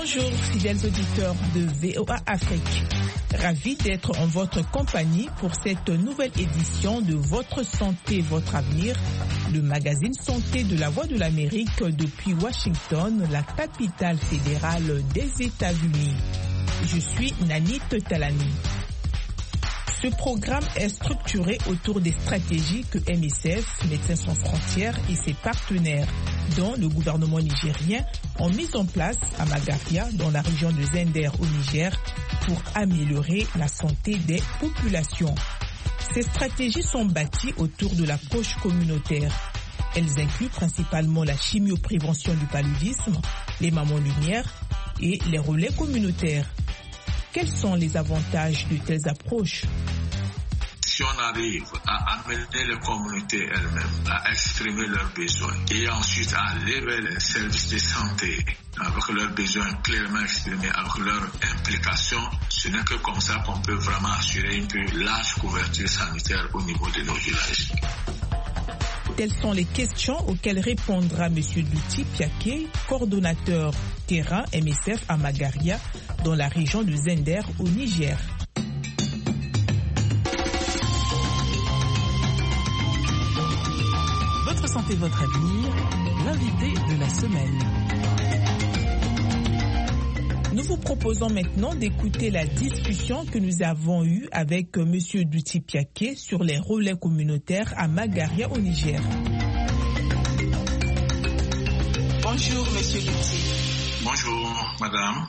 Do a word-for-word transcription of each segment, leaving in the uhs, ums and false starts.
Bonjour, fidèles auditeurs de V O A Afrique. Ravi d'être en votre compagnie pour cette nouvelle édition de Votre Santé, Votre Avenir, le magazine santé de la Voix de l'Amérique depuis Washington, la capitale fédérale des États-Unis. Je suis Nanit Talani. Ce programme est structuré autour des stratégies que M S F, Médecins sans frontières et ses partenaires, dont le gouvernement nigérien, ont mis en place à Magaria, dans la région de Zender au Niger, pour améliorer la santé des populations. Ces stratégies sont bâties autour de l'approche communautaire. Elles incluent principalement la chimioprévention du paludisme, les mamans-lumière et les relais communautaires. Quels sont les avantages de telles approches? Si on arrive à amener les communautés elles-mêmes à exprimer leurs besoins et ensuite à lever les services de santé avec leurs besoins clairement exprimés, avec leur implication, ce n'est que comme ça qu'on peut vraiment assurer une plus large couverture sanitaire au niveau de nos villages. Telles sont les questions auxquelles répondra M. Douti Piaké, coordonnateur terrain M S F à Magaria, dans la région de Zender au Niger. Votre santé, votre avenir, l'invité de la semaine. Nous vous proposons maintenant d'écouter la discussion que nous avons eue avec M. Douti Piaké sur les relais communautaires à Magaria au Niger. Bonjour M. Douti. Bonjour Madame.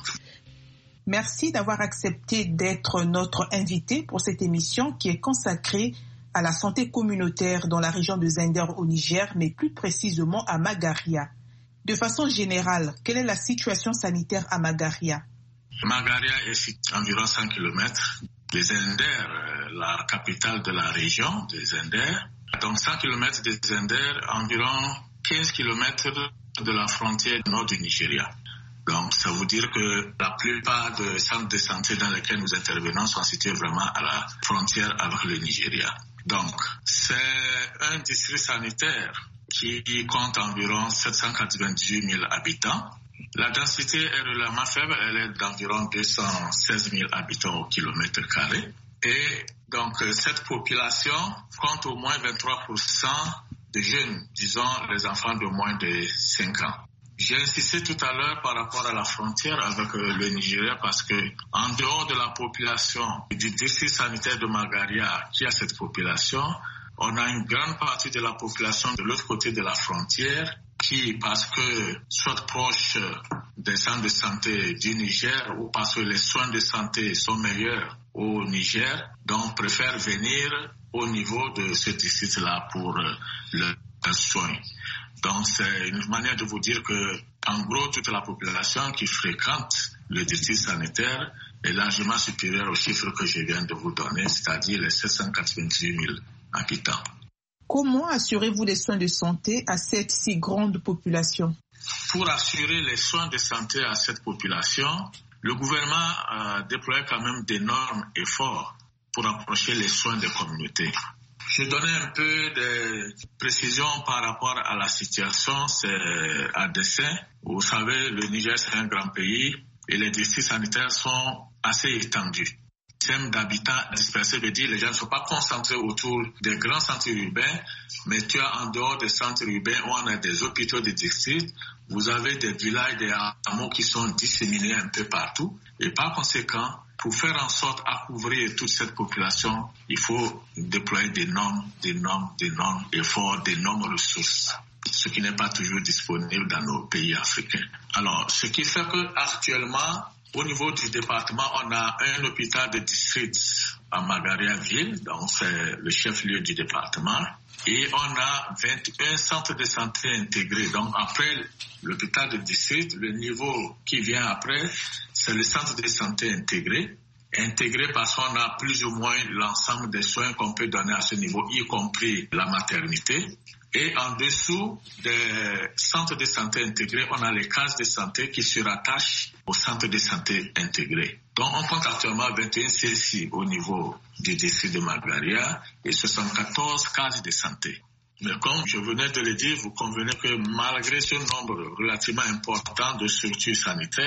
Merci d'avoir accepté d'être notre invité pour cette émission qui est consacrée à la santé communautaire dans la région de Zender au Niger, mais plus précisément à Magaria. De façon générale, quelle est la situation sanitaire à Magaria? Magaria est située à environ cent kilomètres de Zender, la capitale de la région de Zender. Donc cent kilomètres de Zender, environ quinze kilomètres de la frontière nord du Nigeria. Donc ça veut dire que la plupart des centres de santé dans lesquels nous intervenons sont situés vraiment à la frontière avec le Nigeria. Donc c'est un district sanitaire qui compte environ sept cent quatre-vingt-dix-huit mille habitants. La densité est relativement faible, elle est d'environ deux cent seize mille habitants au kilomètre carré. Et donc cette population compte au moins vingt-trois pour cent de jeunes, disons les enfants de moins de cinq ans. J'ai insisté tout à l'heure par rapport à la frontière avec le Nigeria parce que en dehors de la population du district sanitaire de Magaria qui a cette population, on a une grande partie de la population de l'autre côté de la frontière qui, parce que soit proche des centres de santé du Niger ou parce que les soins de santé sont meilleurs au Niger, donc préfèrent venir au niveau de ce district-là pour leurs soins. Donc c'est une manière de vous dire que, en gros, toute la population qui fréquente le district sanitaire est largement supérieure aux chiffres que je viens de vous donner, c'est-à-dire les sept cent quatre-vingt-dix-huit mille habitants. Comment assurez-vous les soins de santé à cette si grande population? Pour assurer les soins de santé à cette population, le gouvernement a déployé quand même d'énormes efforts pour approcher les soins des communautés. Je donnais un peu de précision par rapport à la situation, c'est à dessein. Vous savez, le Niger, c'est un grand pays et les districts sanitaires sont assez étendus. Le système d'habitants dispersés veut dire que les gens ne sont pas concentrés autour des grands centres urbains, mais tu as en dehors des centres urbains où on a des hôpitaux de district, vous avez des villages, des hameaux qui sont disséminés un peu partout. Et par conséquent, pour faire en sorte à couvrir toute cette population, il faut déployer d'énormes, d'énormes, d'énormes efforts, d'énormes ressources, ce qui n'est pas toujours disponible dans nos pays africains. Alors, ce qui fait qu'actuellement, au niveau du département, on a un hôpital de district à Magaria-Ville, donc c'est le chef-lieu du département, et on a vingt et un centres de santé intégrés. Donc après l'hôpital de district, le niveau qui vient après, c'est le centre de santé intégré. Intégré parce qu'on a plus ou moins l'ensemble des soins qu'on peut donner à ce niveau, y compris la maternité. Et en dessous des centres de santé intégrés, on a les cases de santé qui se rattachent aux centres de santé intégrés. Donc on compte actuellement vingt et un C S I au niveau du district de Magaria et soixante-quatorze cases de santé. Mais comme je venais de le dire, vous convenez que malgré ce nombre relativement important de structures sanitaires,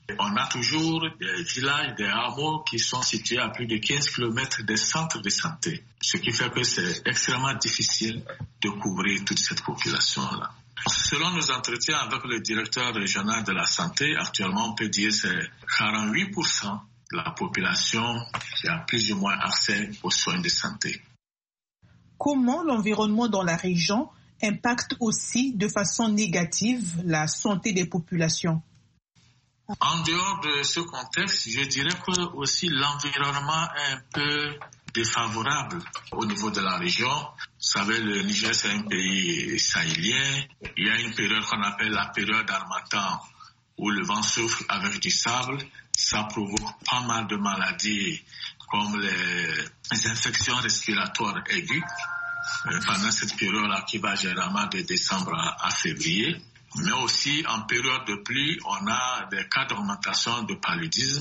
On a toujours des villages, des hameaux qui sont situés à plus de quinze kilomètres des centres de santé, ce qui fait que c'est extrêmement difficile de couvrir toute cette population-là. Selon nos entretiens avec le directeur régional de la santé, actuellement on peut dire que c'est quarante-huit pour cent de la population qui a plus ou moins accès aux soins de santé. Comment l'environnement dans la région impacte aussi de façon négative la santé des populations? En dehors de ce contexte, je dirais que aussi l'environnement est un peu défavorable au niveau de la région. Vous savez, le Niger, c'est un pays sahélien. Il y a une période qu'on appelle la période d'harmattan où le vent souffle avec du sable. Ça provoque pas mal de maladies comme les, les infections respiratoires aiguës euh, pendant cette période-là qui va généralement de décembre à, à février. Mais aussi en période de pluie, on a des cas d'augmentation de paludisme.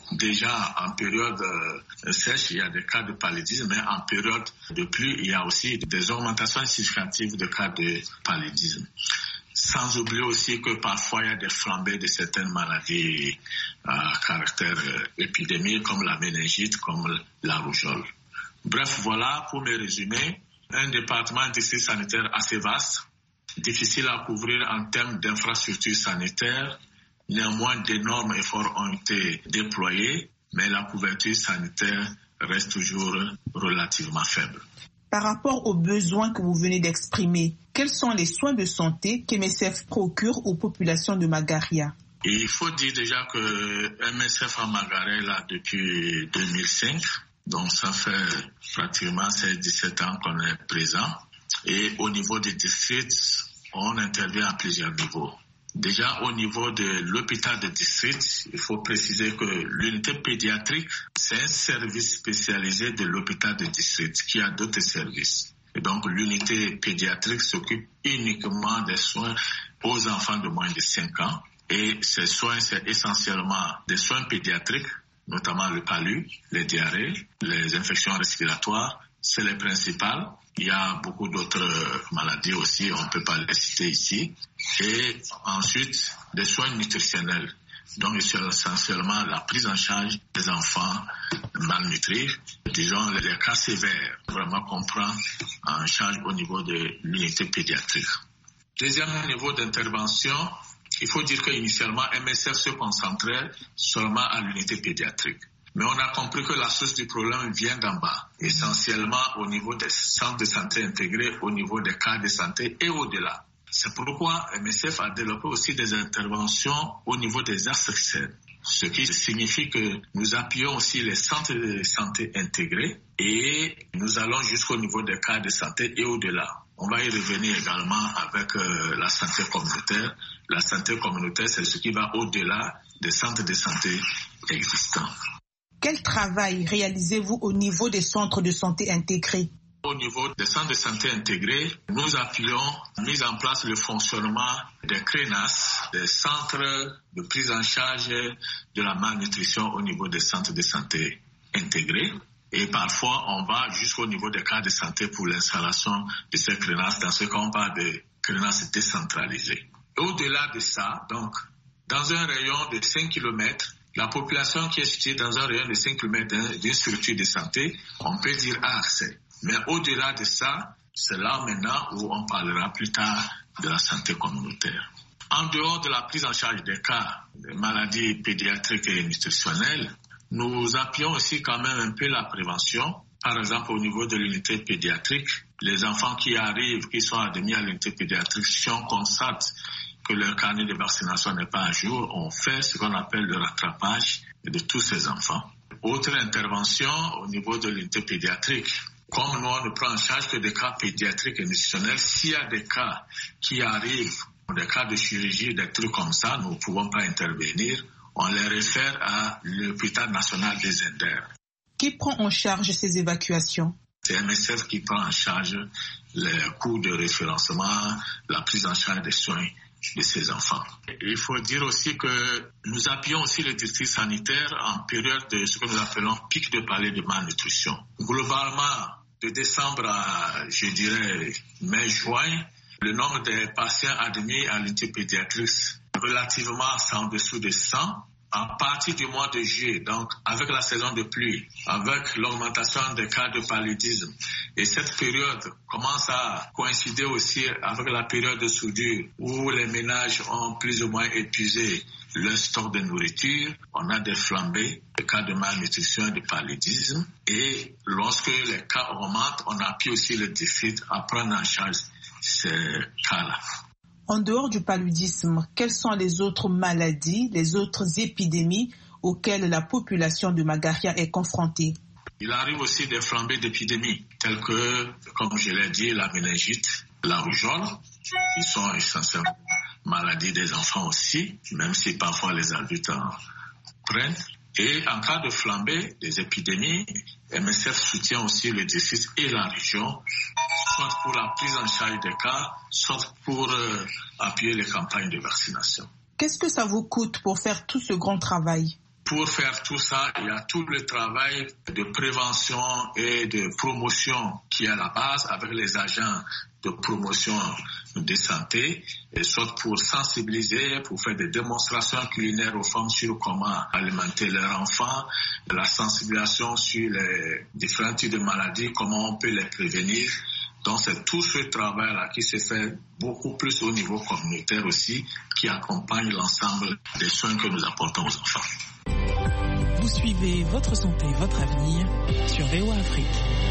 Déjà en période euh, sèche, il y a des cas de paludisme, mais en période de pluie, il y a aussi des augmentations significatives de cas de paludisme. Sans oublier aussi que parfois il y a des flambées de certaines maladies à caractère euh, épidémique comme la méningite, comme la rougeole. Bref, voilà pour me résumer, un département de district sanitaire assez vaste, difficile à couvrir en termes d'infrastructures sanitaires. Néanmoins, d'énormes efforts ont été déployés, mais la couverture sanitaire reste toujours relativement faible. Par rapport aux besoins que vous venez d'exprimer, quels sont les soins de santé qu'M S F procure aux populations de Magaria? Et il faut dire déjà que M S F à Magaria est là depuis deux mille cinq, donc ça fait pratiquement seize à dix-sept ans qu'on est présent. Et au niveau des districts, on intervient à plusieurs niveaux. Déjà, au niveau de l'hôpital de district, il faut préciser que l'unité pédiatrique, c'est un service spécialisé de l'hôpital de district qui a d'autres services. Et donc, l'unité pédiatrique s'occupe uniquement des soins aux enfants de moins de cinq ans. Et ces soins, c'est essentiellement des soins pédiatriques, notamment le palu, les diarrhées, les infections respiratoires, c'est les principales. Il y a beaucoup d'autres maladies aussi, on ne peut pas les citer ici. Et ensuite, des soins nutritionnels. Donc, c'est essentiellement la prise en charge des enfants malnutris, disons les cas sévères, vraiment qu'on prend en charge au niveau de l'unité pédiatrique. Deuxième niveau d'intervention, il faut dire qu'initialement, M S F se concentrait seulement à l'unité pédiatrique. Mais on a compris que la source du problème vient d'en bas, essentiellement au niveau des centres de santé intégrés, au niveau des cas de santé et au-delà. C'est pourquoi M S F a développé aussi des interventions au niveau des A S C, ce qui signifie que nous appuyons aussi les centres de santé intégrés et nous allons jusqu'au niveau des cas de santé et au-delà. On va y revenir également avec euh, la santé communautaire. La santé communautaire, c'est ce qui va au-delà des centres de santé existants. Quel travail réalisez-vous au niveau des centres de santé intégrés? Au niveau des centres de santé intégrés, nous appuyons la mise en place le fonctionnement des C R E N A S, des centres de prise en charge de la malnutrition au niveau des centres de santé intégrés. Et parfois, on va jusqu'au niveau des cas de santé pour l'installation de ces C R E N A S, dans ce qu'on parle de C R E N A S décentralisés. Au-delà de ça, donc, dans un rayon de cinq kilomètres, la population qui est située dans un rayon de cinq kilomètres d'une structure de santé, on peut dire a accès. Mais au-delà de ça, c'est là maintenant où on parlera plus tard de la santé communautaire. En dehors de la prise en charge des cas de maladies pédiatriques et nutritionnelles, nous appuyons aussi quand même un peu la prévention. Par exemple, au niveau de l'unité pédiatrique, les enfants qui arrivent, qui sont admis à l'unité pédiatrique, si on constate que leur carnet de vaccination n'est pas à jour, on fait ce qu'on appelle le rattrapage de tous ces enfants. Autre intervention au niveau de l'unité pédiatrique, comme nous on ne prend en charge que des cas pédiatriques et nutritionnels, s'il y a des cas qui arrivent, des cas de chirurgie, des trucs comme ça, nous ne pouvons pas intervenir, on les réfère à l'hôpital national des Indères. Qui prend en charge ces évacuations? C'est M S F qui prend en charge les coûts de référencement, la prise en charge des soins de ces enfants. Il faut dire aussi que nous appuyons aussi les districts sanitaires en période de ce que nous appelons pic de palais de malnutrition. Globalement, de décembre à, je dirais, mai-juin, le nombre de patients admis à l'unité pédiatrique relativement c'est en dessous de cent, à partir du mois de juillet, donc avec la saison de pluie, avec l'augmentation des cas de paludisme, et cette période commence à coïncider aussi avec la période de soudure où les ménages ont plus ou moins épuisé leur stock de nourriture, on a des flambées, des cas de malnutrition et de paludisme, et lorsque les cas augmentent, on appuie aussi le district à prendre en charge ces cas-là. En dehors du paludisme, quelles sont les autres maladies, les autres épidémies auxquelles la population de Magaria est confrontée? Il arrive aussi des flambées d'épidémies, telles que, comme je l'ai dit, la méningite, la rougeole, qui sont essentiellement maladies des enfants aussi, même si parfois les adultes en prennent. Et en cas de flambée des épidémies, M S F soutient aussi le district et la région, soit pour la prise en charge des cas, soit pour euh, appuyer les campagnes de vaccination. Qu'est-ce que ça vous coûte pour faire tout ce grand travail? Pour faire tout ça, il y a tout le travail de prévention et de promotion qui est à la base avec les agents de promotion de santé, et soit pour sensibiliser, pour faire des démonstrations culinaires aux femmes sur comment alimenter leurs enfants, la sensibilisation sur les différents types de maladies, comment on peut les prévenir. Donc c'est tout ce travail-là qui se fait beaucoup plus au niveau communautaire aussi, qui accompagne l'ensemble des soins que nous apportons aux enfants. Vous suivez Votre Santé, Votre Avenir sur V O A Afrique.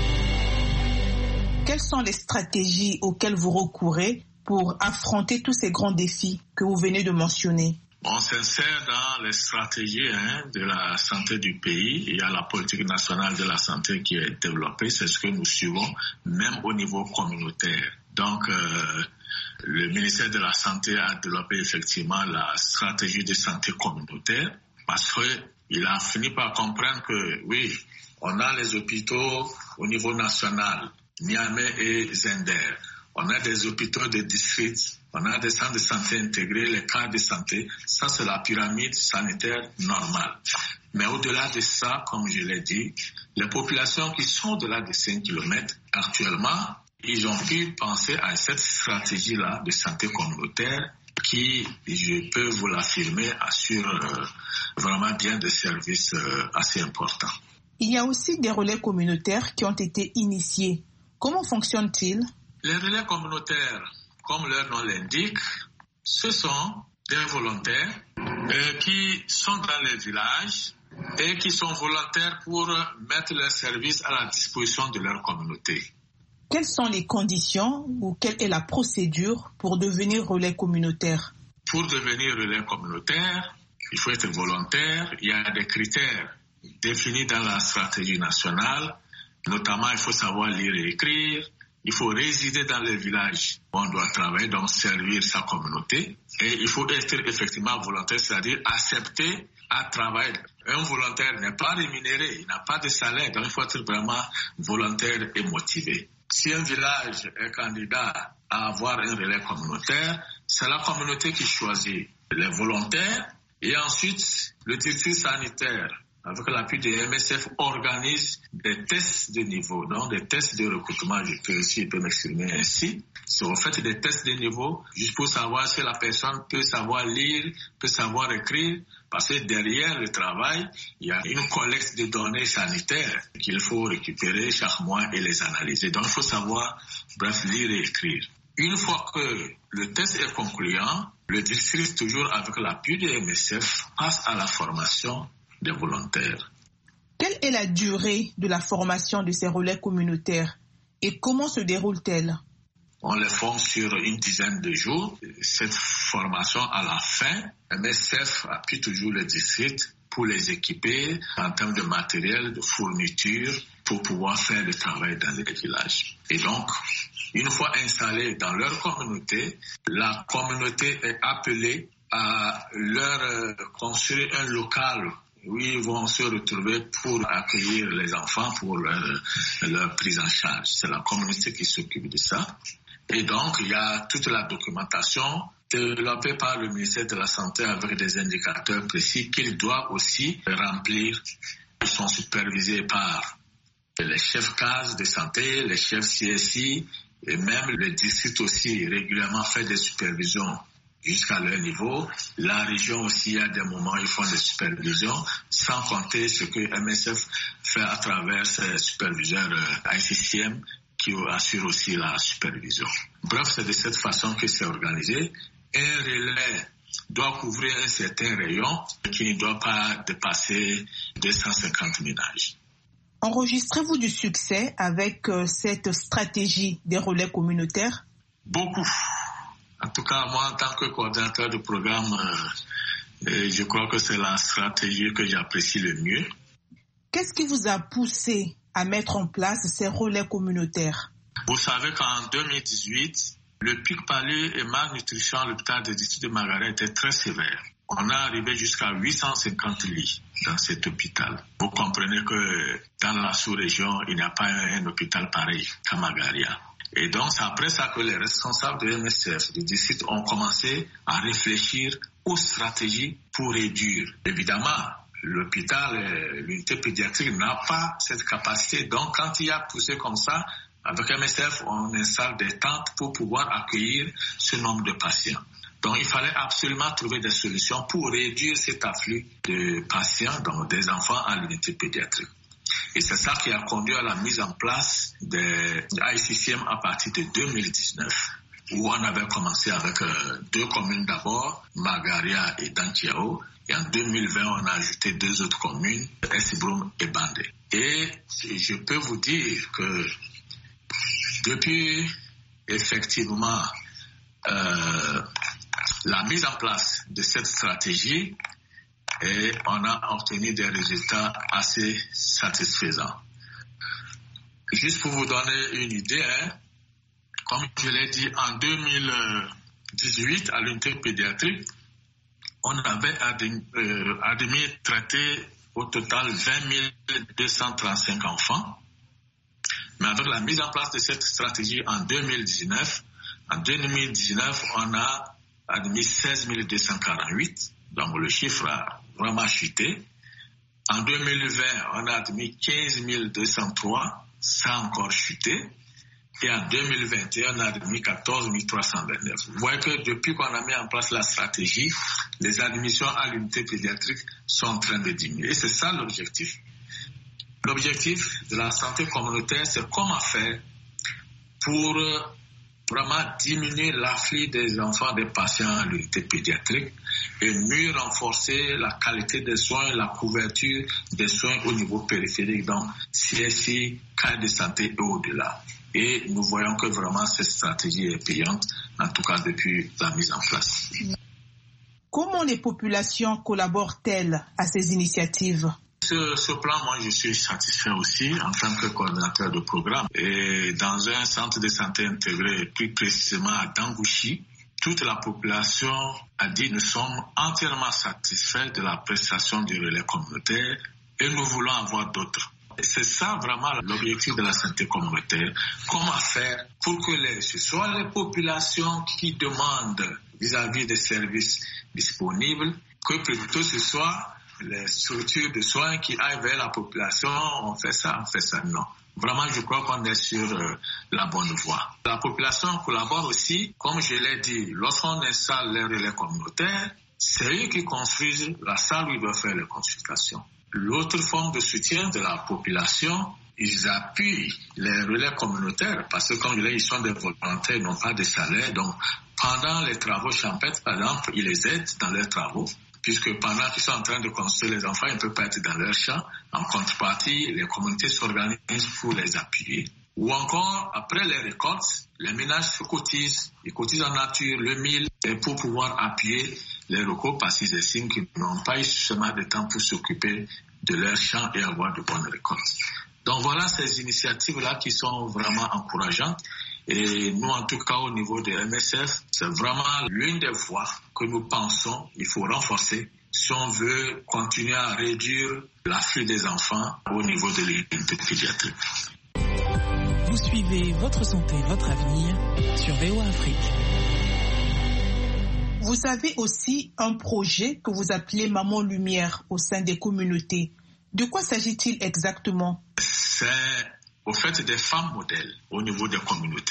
Quelles sont les stratégies auxquelles vous recourez pour affronter tous ces grands défis que vous venez de mentionner? On s'insère dans les stratégies hein, de la santé du pays. Il y a la politique nationale de la santé qui est développée, c'est ce que nous suivons, même au niveau communautaire. Donc, euh, le ministère de la Santé a développé effectivement la stratégie de santé communautaire parce qu'il a fini par comprendre que, oui, on a les hôpitaux au niveau national, Niamey et Zender. On a des hôpitaux de district, on a des centres de santé intégrés, les cas de santé. Ça, c'est la pyramide sanitaire normale. Mais au-delà de ça, comme je l'ai dit, les populations qui sont au-delà de cinq kilomètres, actuellement, ils ont pu penser à cette stratégie-là de santé communautaire qui, je peux vous l'affirmer, assure euh, vraiment bien des services euh, assez importants. Il y a aussi des relais communautaires qui ont été initiés. Comment fonctionnent-ils? Les relais communautaires, comme leur nom l'indique, ce sont des volontaires euh, qui sont dans les villages et qui sont volontaires pour mettre leurs services à la disposition de leur communauté. Quelles sont les conditions ou quelle est la procédure pour devenir relais communautaire? Pour devenir relais communautaire, il faut être volontaire. Il y a des critères définis dans la stratégie nationale. Notamment, il faut savoir lire et écrire. Il faut résider dans les villages où on doit travailler, donc servir sa communauté. Et il faut être effectivement volontaire, c'est-à-dire accepter à travailler. Un volontaire n'est pas rémunéré, il n'a pas de salaire, donc il faut être vraiment volontaire et motivé. Si un village est candidat à avoir un relais communautaire, c'est la communauté qui choisit les volontaires et ensuite le district sanitaire, avec l'appui de M S F, organise des tests de niveau, donc des tests de recrutement, je peux aussi je peux m'exprimer ainsi. Si on fait des tests de niveau, juste pour savoir si la personne peut savoir lire, peut savoir écrire, parce que derrière le travail, il y a une collecte de données sanitaires qu'il faut récupérer chaque mois et les analyser. Donc il faut savoir, bref, lire et écrire. Une fois que le test est concluant, le district, toujours avec l'appui de M S F, passe à la formation des volontaires. Quelle est la durée de la formation de ces relais communautaires et comment se déroule-t-elle? On les forme sur une dizaine de jours. Cette formation, à la fin, M S F appuie toujours le district pour les équiper en termes de matériel, de fourniture, pour pouvoir faire le travail dans les villages. Et donc, une fois installés dans leur communauté, la communauté est appelée à leur construire un local où ils vont se retrouver pour accueillir les enfants, pour leur, leur prise en charge. C'est la communauté qui s'occupe de ça. Et donc, il y a toute la documentation développée par le ministère de la Santé avec des indicateurs précis qu'ils doivent aussi remplir. Ils sont supervisés par les chefs cases de santé, les chefs C S I, et même le district aussi régulièrement fait des supervisions jusqu'à leur niveau. La région aussi, à des moments, ils font des supervisions, sans compter ce que M S F fait à travers ses superviseurs euh, I C C M qui assurent aussi la supervision. Bref, c'est de cette façon que c'est organisé. Un relais doit couvrir un certain rayon qui ne doit pas dépasser deux cent cinquante ménages. Enregistrez-vous du succès avec euh, cette stratégie des relais communautaires? Beaucoup. En tout cas, moi, en tant que coordinateur de programme, euh, je crois que c'est la stratégie que j'apprécie le mieux. Qu'est-ce qui vous a poussé à mettre en place ces relais communautaires? Vous savez qu'en deux mille dix-huit, le pic palu et malnutrition à l'hôpital de district de Magaria était très sévère. On est arrivé jusqu'à huit cent cinquante lits dans cet hôpital. Vous comprenez que dans la sous-région, il n'y a pas un, un hôpital pareil qu'à Magaria. Et donc, c'est après ça que les responsables de M S F, du district, ont commencé à réfléchir aux stratégies pour réduire. Évidemment, l'hôpital, l'unité pédiatrique n'a pas cette capacité. Donc, quand il y a poussé comme ça, avec M S F, on installe des tentes pour pouvoir accueillir ce nombre de patients. Donc, il fallait absolument trouver des solutions pour réduire cet afflux de patients, donc des enfants à l'unité pédiatrique. Et c'est ça qui a conduit à la mise en place des I C C M à partir de deux mille dix-neuf, où on avait commencé avec euh, deux communes d'abord, Magaria et Dantiao. Et en deux mille vingt, on a ajouté deux autres communes, Esbroum et Bandé. Et je peux vous dire que depuis effectivement euh, la mise en place de cette stratégie, et on a obtenu des résultats assez satisfaisants. Juste pour vous donner une idée, hein, comme je l'ai dit, en deux mille dix-huit, à l'unité pédiatrique, on avait admis, euh, admis traité au total vingt mille deux cent trente-cinq enfants. Mais avec la mise en place de cette stratégie en deux mille dix-neuf, en deux mille dix-neuf, on a admis seize mille deux cent quarante-huit. Donc le chiffre a vraiment chuté. En deux mille vingt, on a admis quinze mille deux cent trois, ça a encore chuté. Et en deux mille vingt et un, on a admis quatorze mille trois cent vingt-neuf. Vous voyez que depuis qu'on a mis en place la stratégie, les admissions à l'unité pédiatrique sont en train de diminuer. Et c'est ça l'objectif. L'objectif de la santé communautaire, c'est comment faire pour vraiment diminuer l'afflux des enfants, des patients à l'unité pédiatrique et mieux renforcer la qualité des soins, la couverture des soins au niveau périphérique, donc C S I, cas de santé et au-delà. Et nous voyons que vraiment cette stratégie est payante, en tout cas depuis la mise en place. Comment les populations collaborent-elles à ces initiatives? Sur ce plan, moi, je suis satisfait aussi en tant que coordinateur de programme. Et dans un centre de santé intégré, plus précisément à Dangouchi, toute la population a dit nous sommes entièrement satisfaits de la prestation du relais communautaire et nous voulons avoir d'autres. C'est ça vraiment l'objectif de la santé communautaire. Comment faire pour que les, ce soit les populations qui demandent vis-à-vis des services disponibles, que plutôt ce soit les structures de soins qui aillent vers la population, on fait ça, on fait ça, non. Vraiment, je crois qu'on est sur euh, la bonne voie. La population collabore aussi, comme je l'ai dit, lorsqu'on installe les relais communautaires, c'est eux qui construisent la salle où ils doivent faire les consultations. L'autre forme de soutien de la population, ils appuient les relais communautaires parce que, comme je l'ai dit, ils sont des volontaires, ils n'ont pas de salaire. Donc, pendant les travaux champêtres, par exemple, ils les aident dans leurs travaux. Puisque pendant qu'ils sont en train de construire les enfants, ils ne peuvent pas être dans leur champ. En contrepartie, les communautés s'organisent pour les appuyer. Ou encore, après les récoltes, les ménages se cotisent. Ils cotisent en nature le mille pour pouvoir appuyer les locaux parce qu'ils estiment qu'ils n'ont pas eu suffisamment de temps pour s'occuper de leur champ et avoir de bonnes récoltes. Donc voilà ces initiatives-là qui sont vraiment encourageantes. Et nous, en tout cas, au niveau de M S F, c'est vraiment l'une des voies que nous pensons qu'il faut renforcer si on veut continuer à réduire l'afflux des enfants au niveau de l'unité pédiatrique. Vous suivez Votre Santé, Votre Avenir sur V O A Afrique. Vous avez aussi un projet que vous appelez Maman Lumière au sein des communautés. De quoi s'agit-il exactement? C'est au fait des femmes modèles au niveau des communautés.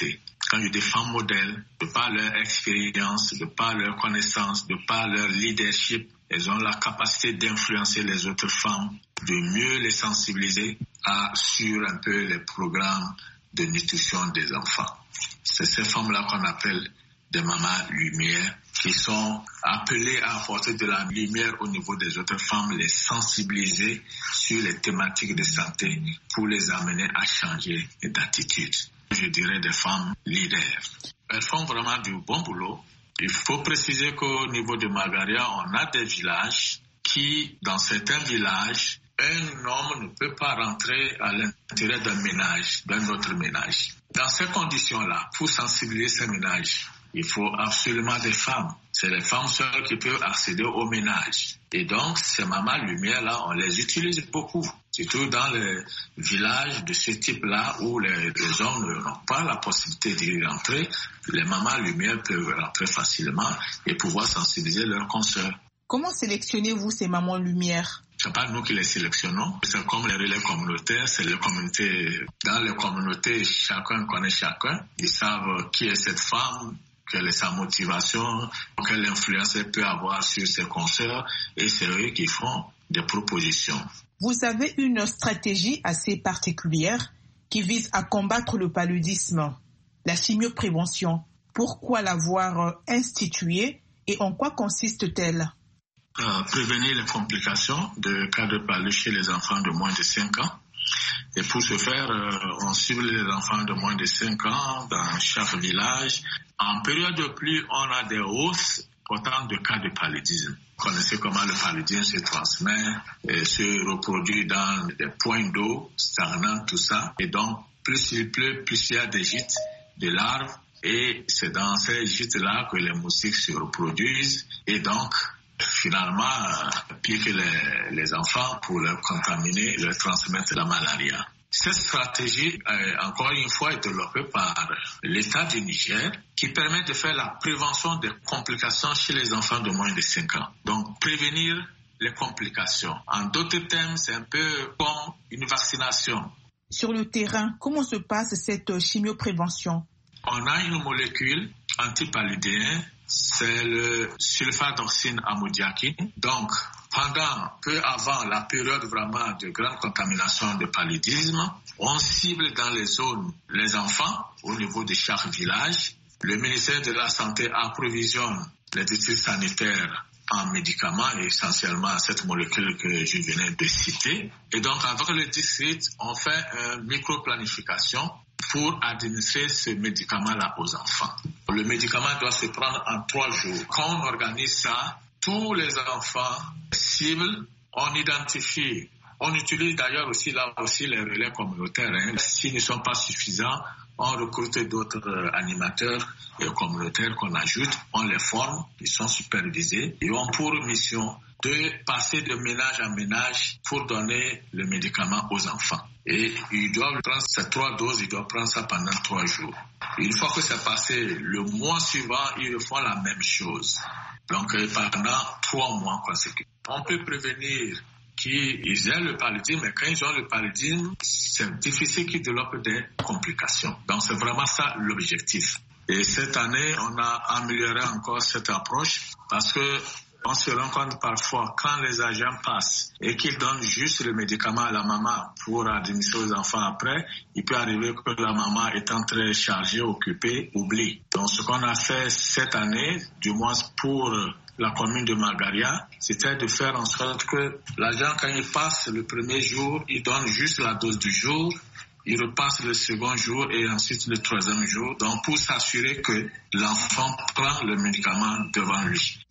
quand je dis femmes modèles, de par leur expérience, de par leur connaissance, de par leur leadership, elles ont la capacité d'influencer les autres femmes, de mieux les sensibiliser à, sur un peu les programmes de nutrition des enfants. C'est ces femmes-là qu'on appelle des mamans lumière, qui sont appelées à apporter de la lumière au niveau des autres femmes, les sensibiliser sur les thématiques de santé pour les amener à changer d'attitude. Je dirais des femmes leaders. Elles font vraiment du bon boulot. Il faut préciser qu'au niveau de Magaria, on a des villages qui, dans certains villages, un homme ne peut pas rentrer à l'intérieur d'un ménage, d'un autre ménage. Dans ces conditions-là, pour sensibiliser ces ménages, il faut absolument des femmes. C'est les femmes seules qui peuvent accéder au ménage. Et donc, ces mamans lumière-là, on les utilise beaucoup. Surtout dans les villages de ce type-là où les, les hommes n'ont pas la possibilité d'y rentrer, les mamans lumière peuvent rentrer facilement et pouvoir sensibiliser leurs consoeurs. Comment sélectionnez-vous ces mamans lumière? C'est pas nous qui les sélectionnons. C'est comme les relais communautaires, c'est les communautés. Dans les communautés, chacun connaît chacun. Ils savent qui est cette femme, quelle est sa motivation, quelle influence elle peut avoir sur ses consoeurs, et c'est eux qui font des propositions. Vous avez une stratégie assez particulière qui vise à combattre le paludisme, la chimioprévention. Pourquoi l'avoir instituée et en quoi consiste-t-elle? Euh, prévenir les complications de cas de palu chez les enfants de moins de cinq ans. Et pour ce faire, euh, on cible les enfants de moins de cinq ans dans chaque village. En période de pluie, on a des hausses importantes de cas de paludisme. Vous connaissez comment le paludisme se transmet et se reproduit dans des points d'eau stagnants, tout ça. Et donc, plus il pleut, plus il y a des gîtes de larves. Et c'est dans ces gîtes-là que les moustiques se reproduisent. Et donc, finalement, piquent les, les enfants pour leur contaminer, leur transmettre la malaria. Cette stratégie, euh, encore une fois, est développée par l'État du Niger qui permet de faire la prévention des complications chez les enfants de moins de cinq ans. Donc, prévenir les complications. En d'autres termes, c'est un peu comme une vaccination. Sur le terrain, comment se passe cette chimioprévention? On a une molécule antipaludéenne, c'est le sulfadoxine ammoniaquine. Donc, pendant, peu avant la période vraiment de grande contamination de paludisme, on cible dans les zones les enfants au niveau de chaque village. Le ministère de la Santé approvisionne les districts sanitaires en médicaments, et essentiellement cette molécule que je venais de citer. Et donc, avec le district, on fait une micro-planification pour administrer ce médicament-là aux enfants. Le médicament doit se prendre en trois jours. Quand on organise ça, tous les enfants cibles, on identifie. On utilise d'ailleurs aussi là aussi les relais communautaires. Hein. S'ils ne sont pas suffisants, on recrute d'autres animateurs communautaires qu'on ajoute, on les forme, ils sont supervisés et ont pour mission de passer de ménage en ménage pour donner le médicament aux enfants. Et ils doivent prendre ces trois doses, ils doivent prendre ça pendant trois jours. Une fois que c'est passé, le mois suivant, ils font la même chose. Donc pendant trois mois consécutifs. On peut prévenir qu'ils aient le paludisme, mais quand ils ont le paludisme, c'est difficile qu'ils développent des complications. Donc c'est vraiment ça l'objectif. Et cette année, on a amélioré encore cette approche parce que on se rend compte parfois quand les agents passent et qu'ils donnent juste le médicament à la maman pour administrer aux enfants après, il peut arriver que la maman étant très chargée, occupée, oublie. Donc ce qu'on a fait cette année, du moins pour la commune de Magaria, c'était de faire en sorte que l'agent, quand il passe le premier jour, il donne juste la dose du jour, il repasse le second jour et ensuite le troisième jour, donc pour s'assurer que l'enfant prend le médicament devant lui.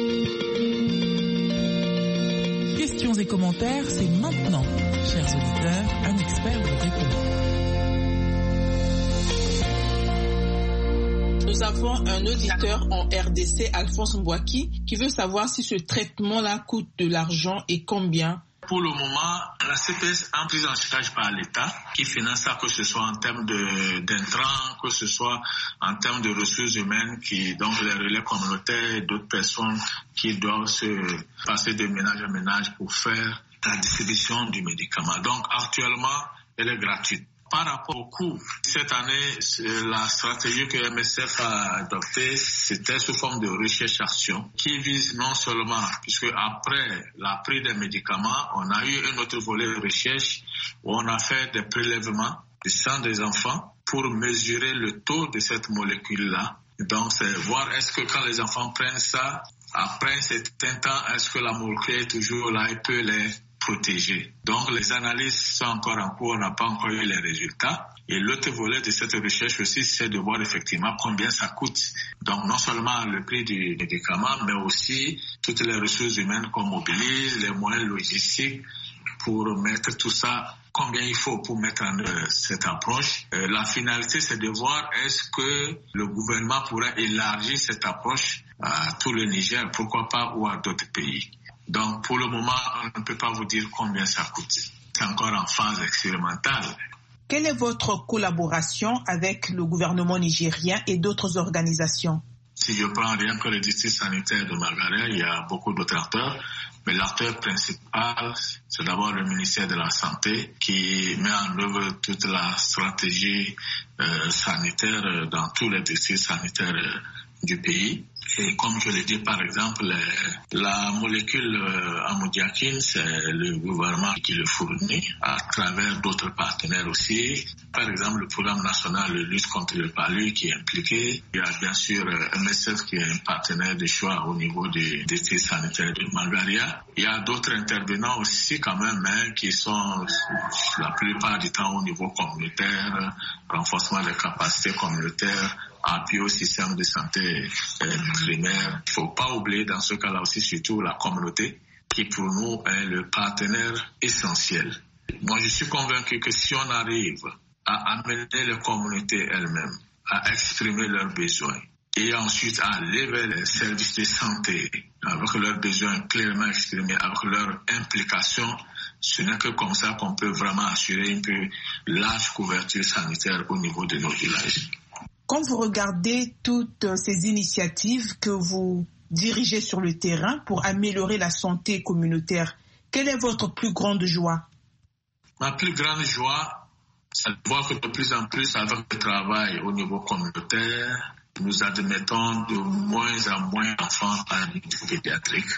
Questions et commentaires, c'est maintenant. Chers auditeurs, un expert vous répond. Nous avons un auditeur en R D C, Alphonse Mbouaki, qui veut savoir si ce traitement-là coûte de l'argent et combien. Pour le moment, la C P S est prise en charge par l'État qui finance ça, que ce soit en termes de, d'intrants, que ce soit en termes de ressources humaines, qui, donc les relais communautaires et d'autres personnes qui doivent se passer de ménage à ménage pour faire la distribution du médicament. Donc actuellement, elle est gratuite. Par rapport au coût, cette année, la stratégie que M S F a adoptée, c'était sous forme de recherche-action qui vise non seulement, puisque après la prise des médicaments, on a eu un autre volet de recherche où on a fait des prélèvements du sang des enfants pour mesurer le taux de cette molécule-là. Donc, c'est voir est-ce que quand les enfants prennent ça, après un certain temps, est-ce que la molécule est toujours là et peut les protéger. Donc, les analyses sont encore en cours, on n'a pas encore eu les résultats. Et l'autre volet de cette recherche aussi, c'est de voir effectivement combien ça coûte. Donc, non seulement le prix du médicament, mais aussi toutes les ressources humaines qu'on mobilise, les moyens logistiques pour mettre tout ça, combien il faut pour mettre en œuvre cette approche. Euh, la finalité, c'est de voir est-ce que le gouvernement pourrait élargir cette approche à tout le Niger, pourquoi pas, ou à d'autres pays. Donc, pour le moment, on ne peut pas vous dire combien ça coûte. C'est encore en phase expérimentale. Quelle est votre collaboration avec le gouvernement nigérien et d'autres organisations? Si je prends rien que le district sanitaire de Magaria, il y a beaucoup d'autres acteurs. Mais l'acteur principal, c'est d'abord le ministère de la Santé qui met en œuvre toute la stratégie euh, sanitaire dans tous les districts sanitaires euh, du pays. Et comme je l'ai dit, par exemple, la molécule euh, amodiaquine, c'est le gouvernement qui le fournit à travers d'autres partenaires aussi. Par exemple, le programme national de lutte contre le palu qui est impliqué. Il y a bien sûr euh, M S F qui est un partenaire de choix au niveau des districts sanitaires de Magaria. Il y a d'autres intervenants aussi quand même hein, qui sont la plupart du temps au niveau communautaire, renforcement des capacités communautaires, appui au système de santé euh, primaire. Il ne faut pas oublier dans ce cas-là aussi surtout la communauté qui pour nous est le partenaire essentiel. Moi je suis convaincu que si on arrive à amener les communautés elles-mêmes à exprimer leurs besoins et ensuite à lever les services de santé avec leurs besoins clairement exprimés, avec leur implication, ce n'est que comme ça qu'on peut vraiment assurer une plus large couverture sanitaire au niveau de nos villages. Quand vous regardez toutes ces initiatives que vous dirigez sur le terrain pour améliorer la santé communautaire, quelle est votre plus grande joie? Ma plus grande joie, c'est de voir que de plus en plus avec le travail au niveau communautaire, nous admettons de moins en moins d'enfants à niveau pédiatrique.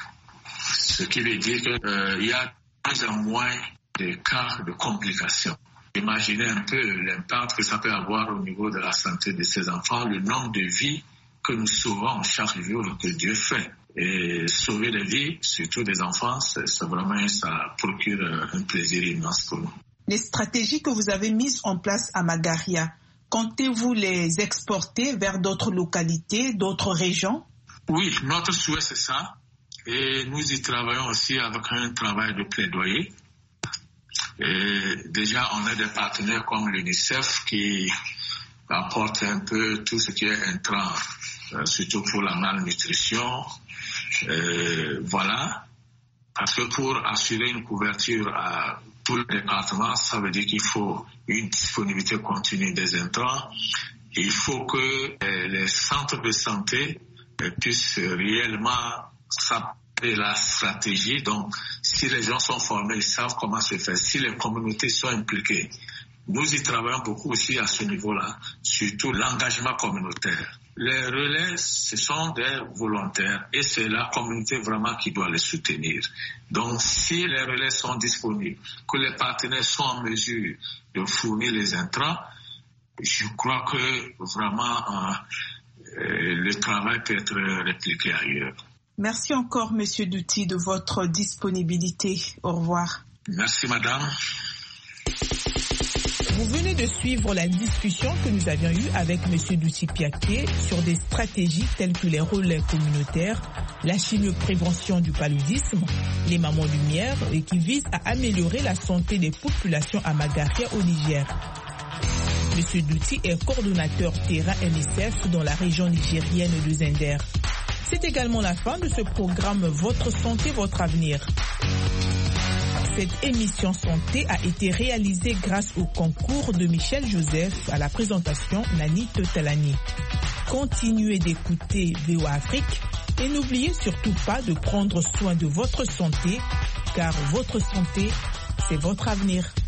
Ce qui veut dire qu'il euh, y a de moins en moins de cas de complications. Imaginez un peu l'impact que ça peut avoir au niveau de la santé de ces enfants, le nombre de vies que nous sauvons chaque jour que Dieu fait. Et sauver des vies, surtout des enfants, c'est, c'est vraiment, ça procure un plaisir immense pour nous. Les stratégies que vous avez mises en place à Magaria, comptez-vous les exporter vers d'autres localités, d'autres régions? Oui, notre souhait c'est ça. Et nous y travaillons aussi avec un travail de plaidoyer. Et déjà, on a des partenaires comme l'UNICEF qui apportent un peu tout ce qui est intrant, euh, surtout pour la malnutrition. Euh, voilà. Parce que pour assurer une couverture à tout le département, ça veut dire qu'il faut une disponibilité continue des intrants. Il faut que euh, les centres de santé euh, puissent réellement s'appuyer la stratégie. Donc, si les gens sont formés, ils savent comment se faire. Si les communautés sont impliquées, nous y travaillons beaucoup aussi à ce niveau-là, surtout l'engagement communautaire. Les relais, ce sont des volontaires et c'est la communauté vraiment qui doit les soutenir. Donc, si les relais sont disponibles, que les partenaires sont en mesure de fournir les intrants, je crois que vraiment euh, le travail peut être répliqué ailleurs. Merci encore, Monsieur Douti, de votre disponibilité. Au revoir. Merci, Madame. Vous venez de suivre la discussion que nous avions eue avec Monsieur Douti-Piaké sur des stratégies telles que les relais communautaires, la chimioprévention du paludisme, les mamans lumière et qui visent à améliorer la santé des populations à Magaria au Niger. Monsieur Douti est coordonnateur terrain M S F dans la région nigérienne de Zender. C'est également la fin de ce programme Votre santé, votre avenir. Cette émission santé a été réalisée grâce au concours de Michel Joseph à la présentation Nani Totalani. Continuez d'écouter V O A Afrique et n'oubliez surtout pas de prendre soin de votre santé car votre santé, c'est votre avenir.